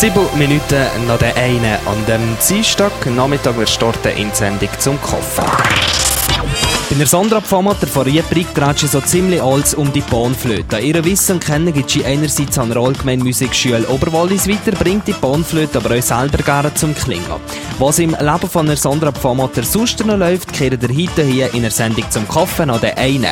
7 Minuten nach der einen an dem Dienstag Nachmittag wir starten in die Sendung zum Kochen. Bei der Sandra Pfammatter von Riedbrig dreht sie so ziemlich alles um die Panflöte. Ihre Wissen und Kennen gibt sie einerseits an der Allgemeinen Musikschule Oberwallis weiter, bringt die Panflöte aber auch selber gerne zum Klingen. Was im Leben von der Sandra Pfammatter sonst noch läuft, kehrt ihr heute hier in der Sendung zum Kochen an der einen.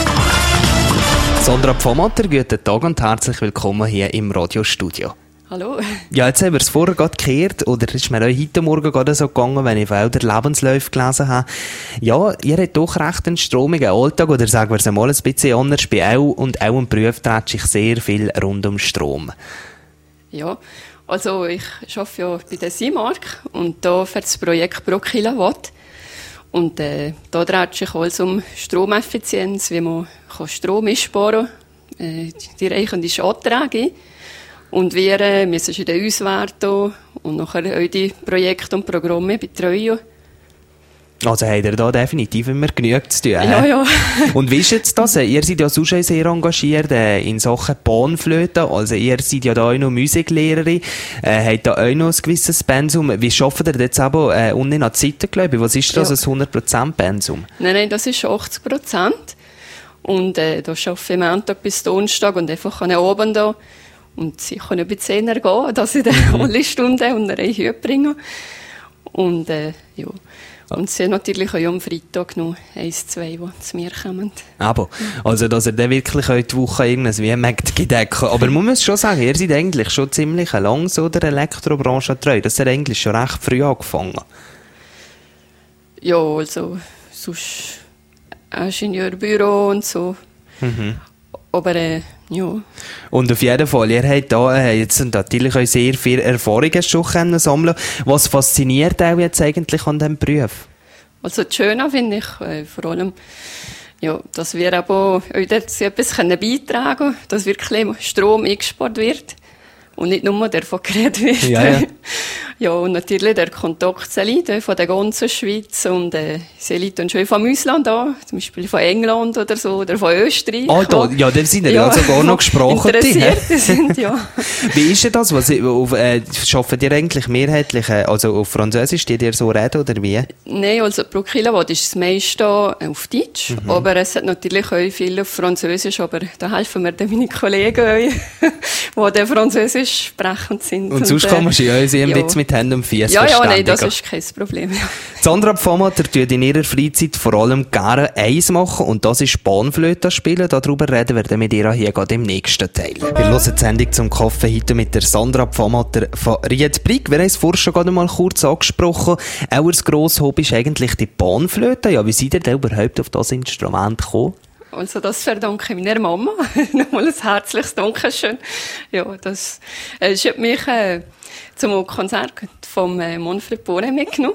Sandra Pfammatter, guten Tag und herzlich willkommen hier im Radiostudio. Hallo. Ja, jetzt haben wir es vorher gerade gehört, oder ist mir auch heute Morgen gerade so gegangen, wenn ich von auch den Lebensläufen gelesen habe. Ja, ihr habt doch recht einen stromigen Alltag, oder sagen wir es einmal ein bisschen anders, bei auch und auch im Beruf dreht sich sehr viel rund um Strom. Ja, also ich arbeite ja bei der Simark und da für das Projekt pro Kilowatt. Und da dreht sich alles um Stromeffizienz, wie man Strom einsparen kann, die reichende Anträge. Und wir müssen in der Auswertung und nachher auch die Projekte und Programme betreuen. Also habt ihr da definitiv immer genug zu tun. Ja. Und wie ist jetzt das? Ihr seid ja sonst sehr engagiert in Sachen Panflöte. Also ihr seid ja da auch noch Musiklehrerin, habt da auch noch ein gewisses Pensum. Wie schafft ihr jetzt aber unten an die Seite, glaube ich? Was ist das, ein 100% Pensum? Nein, das ist 80%. Und da arbeite ich Montag bis Donnerstag und einfach an den Abend da. Und sie können ein bisschen gehen, dass ich dann alle Stunden und eine Reihe bringe. Und ja. Und sie haben natürlich auch am Freitag noch 1, 2, die zu mir kommen. Aber, also dass ihr dann wirklich heute Woche irgendwas wie gedecken. Aber man muss schon sagen, ihr seid eigentlich schon ziemlich lang so der Elektrobranche treu. Das hat eigentlich schon recht früh angefangen. Ja, also sonst Ingenieurbüro und so. Mhm. Aber ja. Und auf jeden Fall, ihr habt da jetzt natürlich auch sehr viel Erfahrungen schon können sammeln. Was fasziniert auch jetzt eigentlich an diesem Beruf? Also das Schöne finde ich vor allem, ja, dass wir aber auch dazu etwas beitragen können, dass wirklich Strom eingespart wird und nicht nur davon geredet wird. Ja. Ja, und natürlich der Kontakt zu Leuten von der ganzen Schweiz und sie Leute schon vom Ausland an, zum Beispiel von England oder so, oder von Österreich. Ja, da sind ja sogar noch gesprochen. Sind, ja. Wie ist denn das? Arbeitet ihr eigentlich mehrheitlich, also auf Französisch, die ihr so reden, oder wie? Nein, also pro Kilowatt ist das meiste auf Deutsch, aber es hat natürlich auch viel auf Französisch, aber da helfen mir dann meine Kollegen, die dann Französisch sprechend sind. Und sonst kann man sich ein bisschen mit Händen und Füßen verständigen. Ja, nein, das ist kein Problem. Ja. Sandra Pfammatter tut in ihrer Freizeit vor allem gerne eins machen und das ist Panflöte spielen. Darüber reden wir dann mit ihr hier gerade im nächsten Teil. Wir hören die Sendung zum Kaffee heute mit der Sandra Pfammatter von Riedbrig. Wir haben es vorher schon gerade mal kurz angesprochen. Auch ein grosses Hobby ist eigentlich die Panflöte. Ja, wie seid ihr denn überhaupt auf das Instrument gekommen? Also das verdanke ich meiner Mama. Nochmal ein herzliches Dankeschön. Ja, das hat mich zum Konzert vom Manfred Bohre mitgenommen.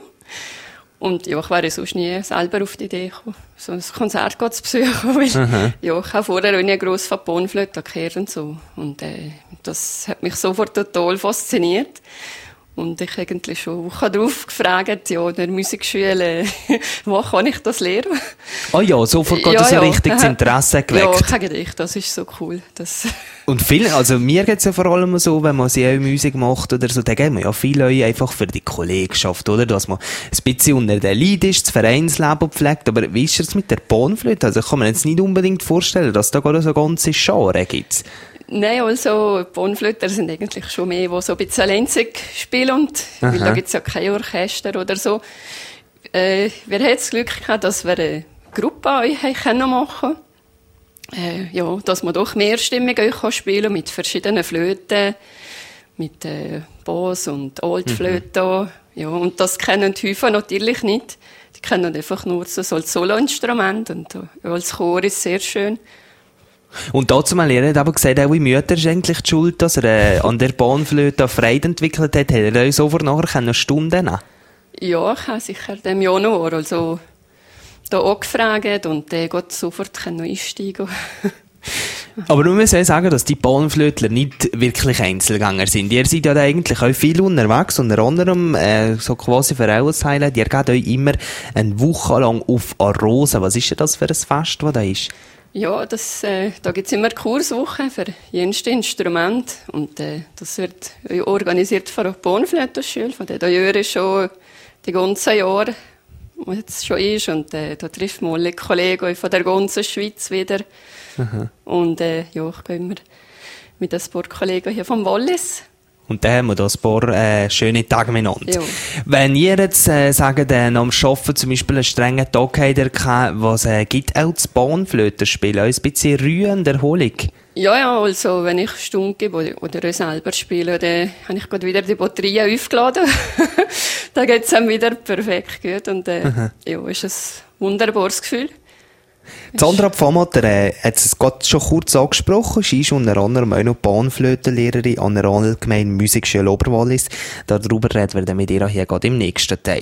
Und ja, ich wäre sonst nie selber auf die Idee gekommen, so ein Konzert zu besuchen, weil ja, ich habe vorher auch nie gross von Panflöte gehört und so. Und das hat mich sofort total fasziniert. Und ich eigentlich schon Wochen darauf gefragt, ja, in der Musikschule, wo kann ich das lernen? Ah ja, sofort geht das ein richtiges Interesse geweckt. Ja, ich habe gedacht, das ist so cool. Und also mir geht es ja vor allem so, wenn man sich auch Musik macht oder so, dann geht man ja viel einfach für die Kollegschaft, oder? Dass man ein bisschen unter den Leid ist, das Vereinsleben pflegt. Aber wie ist es mit der Panflöte? Also ich kann mir jetzt nicht unbedingt vorstellen, dass da gerade so ein ganzes Genre gibt. Nein, also Panflöter sind eigentlich schon mehr, die so ein bisschen Lenzig spielen, weil da gibt es ja kein Orchester oder so. Wir haben das Glück gehabt, dass wir eine Gruppe machen können. Ja, dass man doch mehrstimmig spielen kann mit verschiedenen Flöten, mit Bass und Altflöte. Ja, und das kennen die Häufen natürlich nicht. Die kennen einfach nur so als Soloinstrument und als Chor ist sehr schön. Und dazu mal, er hat aber gesagt, auch Mütter ist eigentlich die Schuld, dass er an der Panflöte Freude entwickelt hat. Hat er euch sofort nachher eine Stunde nehmen? Ja, ich habe sicher dem Januar also da angefragt und der geht sofort einsteigen. Aber man muss auch sagen, dass die Panflötler nicht wirklich Einzelgänger sind. Ihr seid ja eigentlich auch viel unterwegs, unter anderem so quasi für auch ein Highlight. Ihr geht euch immer eine Woche lang auf Arosa. Was ist denn das für ein Fest, das da ist? Ja, da gibt es immer Kurswochen für jedes Instrument. Und das wird organisiert von der Panflötenschule, von der Jahre schon die ganzen Jahre, wo es schon ist. Und da trifft man alle Kollegen von der ganzen Schweiz wieder. Aha. Und ich gehe immer mit ein paar Kollegen hier vom Wallis. Und dann haben wir da ein paar schöne Tage miteinander. Ja. Wenn ihr jetzt sagt, am Arbeiten zum Beispiel einen strengen Tag habt, was gibt auch das Panflötenspielen? Ein bisschen Ruhe und Erholung? Ja, also wenn ich Stunden gebe oder selber spiele, dann habe ich gerade wieder die Batterien aufgeladen. Dann geht es dann wieder perfekt gut. Und ja, ist ein wunderbares Gefühl. Sandra Pfammatter hat es gerade schon kurz angesprochen. Sie ist unter anderem auch noch Panflötenlehrerin an der Allgemeinen Musikschule Oberwallis. Darüber reden wir mit ihr hier gerade im nächsten Teil.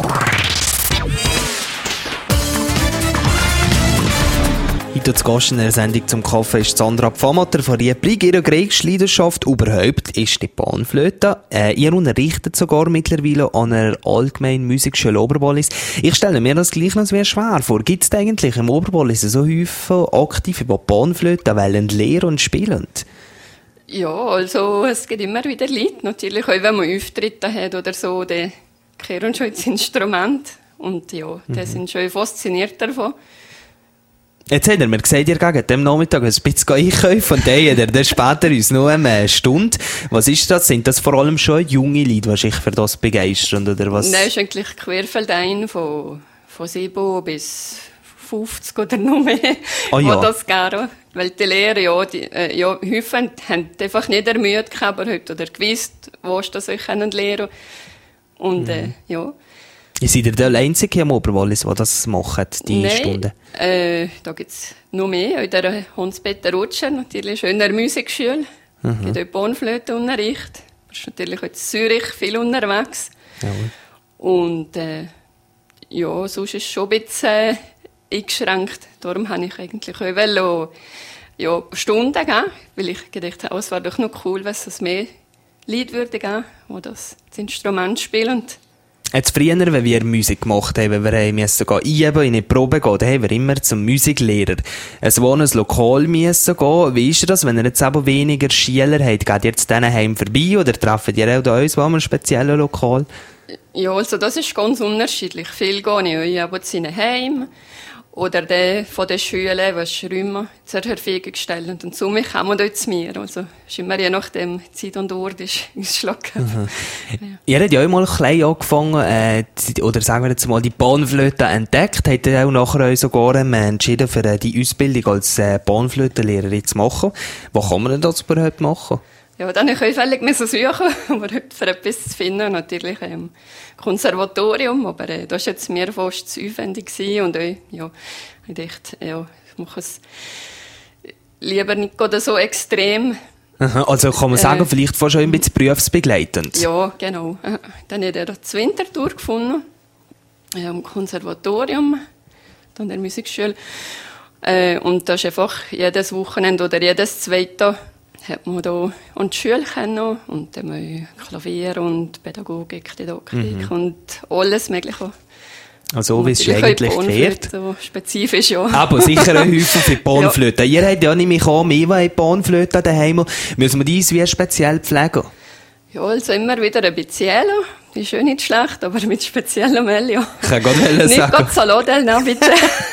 Heute zu Gast in der Sendung zum Kaffee ist Sandra Pfammatter von Riebrig. Ihre grösste Leidenschaft überhaupt ist die Panflöte. Ihr unterrichtet sogar mittlerweile an der Allgemeinen Musikschule Oberwallis. Ich stelle mir das gleich noch sehr schwer vor. Gibt es eigentlich im Oberwallis so häufig aktiv über Panflöte wollen lehren und spielen? Ja, also es gibt immer wieder Leute. Natürlich auch wenn man Auftritte hat oder so, die kehren schon ins Instrument. Und ja, die sind schon fasziniert davon. Jetzt hat mir gesagt, ihr geht am Nachmittag ein bisschen einkaufen und dann später uns noch eine Stunde. Was ist das? Sind das vor allem schon junge Leute, die sich für das begeistern, oder was? Nein, ist eigentlich querfeldein von 7 bis 50 oder noch mehr, ja. die das gerne. Weil die Lehrer, häufig haben einfach nicht ermüdet gehabt, aber heute oder gewusst, wo sie das lernen können. Und ja. Seid ihr der Einzige im Oberwallis, der das macht, die Stunden? Da gibt es noch mehr. In der Hans-Peter Rutscher, natürlich in der Musikschule. Gibt auch Panflötenunterricht. Das ist natürlich auch in Zürich viel unterwegs. Jawohl. Und ja, sonst ist es schon ein bisschen eingeschränkt. Darum habe ich eigentlich auch Stunden geben, weil ich gedacht habe, es wäre doch noch cool, wenn es mehr Leute würde geben, die das Instrument spielen. Jetzt früher, wenn wir Musik gemacht haben, wenn wir sogar in eine Probe gehen, dann haben wir immer zum Musiklehrer ein Lokal müssen gehen. Wie ist das, wenn ihr jetzt aber weniger Schüler habt? Geht ihr jetzt denen heim vorbei oder treffen ihr auch da uns an einem speziellen Lokal? Ja, also das ist ganz unterschiedlich. Viel gehe ich aber zu ihnen heim. Oder der von den Schülern, die Räume zur Verfügung gestellt. Und somit kommen dort zu mir. Also, ist immer je nachdem, Zeit und Ort ist ausschlaggebend. Ja. Ihr habt ja auch mal klein angefangen, oder sagen wir jetzt mal, die Panflöte entdeckt. Habt ihr auch nachher sogar entschieden, für die Ausbildung als Panflötenlehrerin zu machen. Was kann man denn das überhaupt machen? Ja, dann musste ich völlig suchen, aber für etwas zu finden, natürlich im Konservatorium, aber das war jetzt mir fast zu aufwendig und ja, ich dachte, ja, ich mache es lieber nicht so extrem. Aha, also kann man sagen, vielleicht fast schon ein bisschen berufsbegleitend? Ja, genau. Dann habe ich das Winterthur gefunden, im Konservatorium, dann der Musikschule, und das ist einfach jedes Wochenende oder jedes zweite hat man da an die Schule kennen und dann Klavier und Pädagogik, Didaktik und alles Mögliche. Also, wie es eigentlich gehört. So spezifisch, ja. Aber sicher ein Häufchen für Panflöte. Ja. Ihr habt ja nämlich auch mehr Panflöte daheim. Müssen wir die wie speziell pflegen? Ja, also immer wieder ein bisschen. Ist schon nicht schlecht, aber mit speziellem Mehl, ja. Ich kann gar nicht sagen. Nicht gerade Salat, nein, bitte.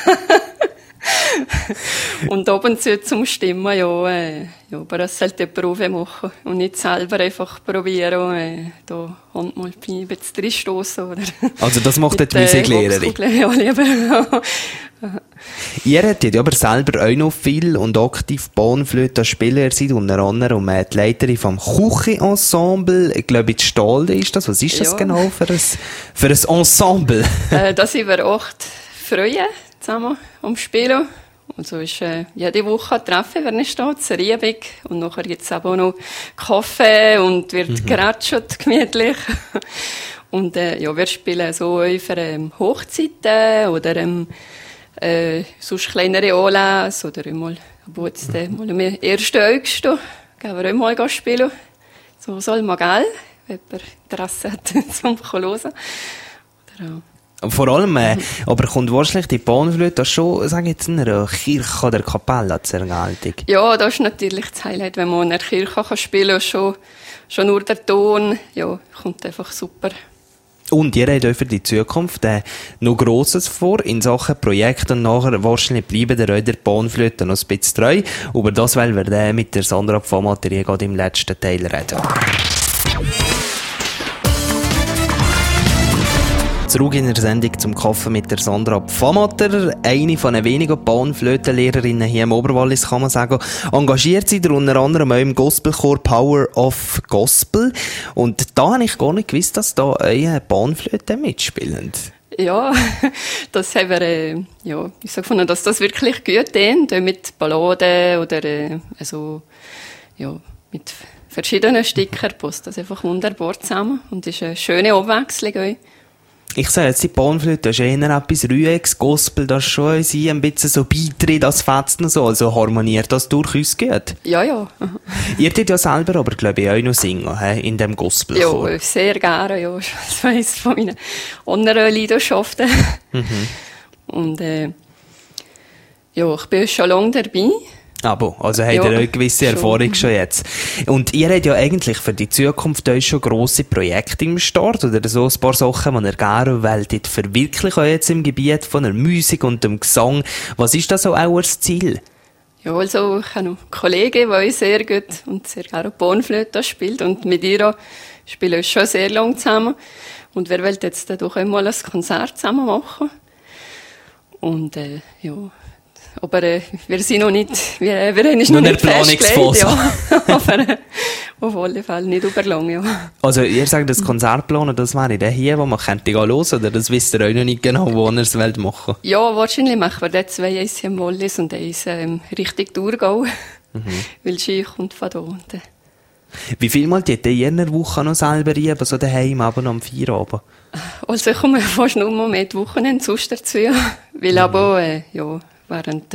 Und ab und zu zum Stimmen, aber das sollte die Probe machen und nicht selber einfach probieren, da handmal ein bisschen reinstossen, oder? Also das macht die Musiklehrerin? Ja, lieber. Ihr hättet aber selber auch noch viel und aktiv Panflöte spielen. Ihr seid unter anderem die Leiterin vom Küche-Ensemble. Ich glaube, in Stalde ist das. Was ist das genau für ein Ensemble? Da sind wir 8 Freunde zusammen am Spielen. Und so ist jede Woche ein Treffen, wenn es steht, ein Riebig. Und nachher gibt es aber noch Kaffee und wird geratscht, gemütlich. Und ja, wir spielen so für Hochzeiten oder sonst kleinere Anlässe oder einmal mal am 1. August gehen wir auch mal spielen. So soll man, gell? Wenn jemand Interesse hat, zum hören. Oder, Vor allem, aber kommt wahrscheinlich die Panflöte schon, sag ich jetzt, in einer Kirche oder Kapelle zur Geltung? Ja, das ist natürlich das Highlight, wenn man in einer Kirche spielen kann, schon nur der Ton, ja, kommt einfach super. Und ihr habt euch für die Zukunft noch Grosses vor in Sachen Projekte und nachher wahrscheinlich bleiben der Panflöte noch ein bisschen treu. Über das wollen wir mit der Sandra Pfammatter gerade im letzten Teil reden. Zurück in der Sendung zum Kaffee mit der Sandra Pfammatter, eine von den wenigen Panflötenlehrerinnen hier im Oberwallis, kann man sagen. Engagiert sie unter anderem auch im Gospelchor Power of Gospel. Und da habe ich gar nicht gewusst, dass da eure Panflöten mitspielen. Ja, das haben wir, ich sage gefunden, dass das wirklich gut tönt, mit Balladen oder, mit verschiedenen Stickern passt das einfach wunderbar zusammen und ist eine schöne Abwechslung auch. Ich sage jetzt, die Panflöte, das ist eher etwas Ruhiges, Gospel, das ist schon ein bisschen so Beitritt, das fetzt noch so, also harmoniert das durchaus gut. Ja, ja. Ihr tut ja selber aber, glaube ich, auch noch singen, in dem Gospelchor. Ja, sehr gerne, ja, das weiss von meinen anderen Leidenschaften. Und, ich bin schon lange dabei. Aber, also habt ihr eine gewisse Erfahrung schon jetzt. Und ihr habt ja eigentlich für die Zukunft euch schon grosse Projekte im Start oder so ein paar Sachen, die ihr gerne wollt verwirklichen jetzt im Gebiet von der Musik und dem Gesang. Was ist da so euer Ziel? Ja, also ich habe noch eine Kollegin, die sehr gut und sehr gerne Panflöte spielt und mit ihr spielen wir schon sehr lange zusammen. Und wir wollen jetzt doch einmal ein Konzert zusammen machen. Und aber wir sind noch nicht, wir haben uns noch nicht festgelegt, ja. Aber auf alle Fälle nicht überlang, ja. Also ihr sagt, das Konzertplanen, das wäre dann hier, wo man könnte gehen los, oder das wisst ihr auch noch nicht genau, wo ihr es wollt machen? Ja, wahrscheinlich machen wir dann 2, eins im Wallis und eins Richtung Thurgau, weil Ski kommt von da unten. Wie viel Mal geht ihr in einer Woche noch selber rein, so daheim, aber noch am Feierabend? Also ich komme fast nur mal mit Wochenende sonst dazu, weil aber, während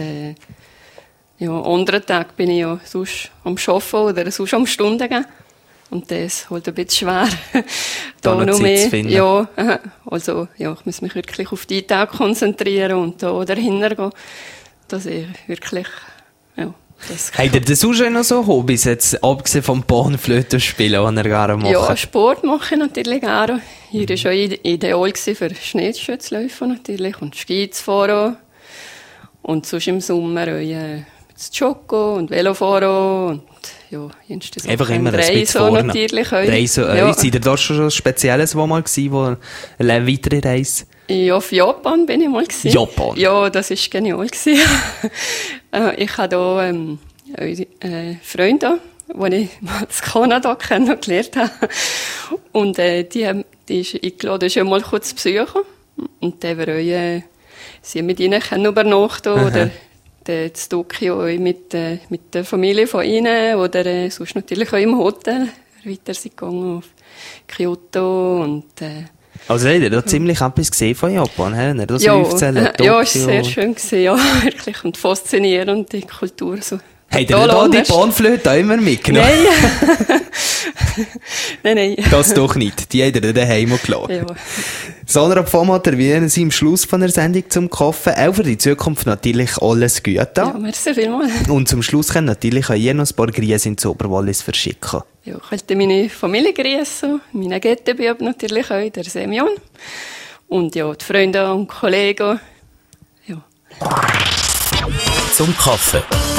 anderen Tagen bin ich ja sonst am Arbeiten oder sonst am Stunden gehen. Und das ist halt ein bisschen schwer. Da noch Zeit zu finden. Ja, also, ich muss mich wirklich auf die Tage konzentrieren und da dahinter gehen. Das ist wirklich, Habt ihr das auch schon noch so Hobbys, jetzt abgesehen vom Panflöte spielen, die ihr gerne macht? Ja, Sport mache ich natürlich gerne. Hier war schon ideal für Schneeschutzläufe natürlich und Ski zu fahren. Und sonst im Sommer zu joggen und Velofahren und jenstes Sachen. Einfach immer ein bisschen vorne. Reisen, seid ihr da schon was Spezielles mal gewesen, wo eine weitere Reise? Ja, auf Japan bin ich mal gewesen. Japan? Ja, das war genial gewesen. Ich habe hier Freunde, die ich mal in Kanada kennengelernt habe. Und die ist eingeladen, schon mal kurz zu besuchen. Und der war sie mit ihnen übernachten oder in Tokio mit der Familie von ihnen oder sonst natürlich auch im Hotel. Weiter sind gegangen auf Kyoto und also habt ihr da ziemlich etwas gesehen von Japan, he? Das aufzählen, ja, es war sehr schön gewesen, ja, wirklich und faszinierend, die Kultur so. Habt ihr da die Panflöte auch immer mitgenommen? Nein. Nein. Das doch nicht. Die habt ihr daheim gelassen. Ja. Sandra Pfammatter, wir sind im Schluss von der Sendung zum Kaffee. Auch für die Zukunft natürlich alles Gute. Ja, merci vielmals. Und zum Schluss können natürlich auch ihr noch ein paar Grüße ins Oberwallis verschicken. Ja, ich wollte meine Familie grüßen, meine Gätebub natürlich auch, der Semyon. Und ja, die Freunde und Kollegen. Ja. Zum Kaffee.